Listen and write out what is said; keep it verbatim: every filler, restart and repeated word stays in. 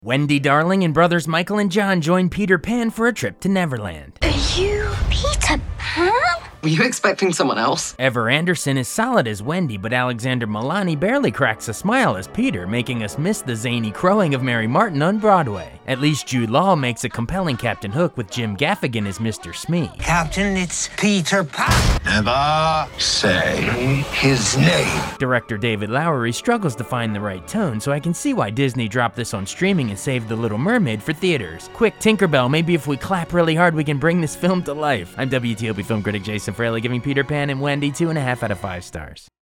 Wendy Darling and brothers Michael and John join Peter Pan for a trip to Neverland. Are you Peter Pan? Were you expecting someone else? Ever Anderson is solid as Wendy, but Alexander Milani barely cracks a smile as Peter, making us miss the zany crowing of Mary Martin on Broadway. At least Jude Law makes a compelling Captain Hook with Jim Gaffigan as Mister Smee. Captain, it's Peter Pan. Never say his name. Director David Lowery struggles to find the right tone, so I can see why Disney dropped this on streaming and saved The Little Mermaid for theaters. Quick, Tinkerbell, maybe if we clap really hard we can bring this film to life. I'm W T O P film critic Jason Fraley, giving Peter Pan and Wendy two and a half out of five stars.